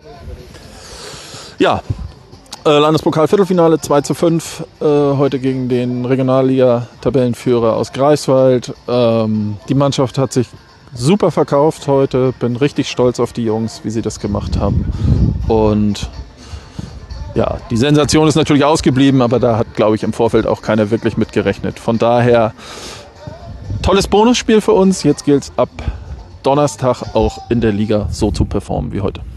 Ja, Landespokal-Viertelfinale 2:5, heute gegen den Regionalliga-Tabellenführer aus Greifswald. Die Mannschaft hat sich super verkauft heute, bin richtig stolz auf die Jungs, wie sie das gemacht haben. Und ja, die Sensation ist natürlich ausgeblieben, aber da hat, glaube ich, im Vorfeld auch keiner wirklich mitgerechnet. Von daher, tolles Bonusspiel für uns. Jetzt gilt es ab Donnerstag auch in der Liga so zu performen wie heute.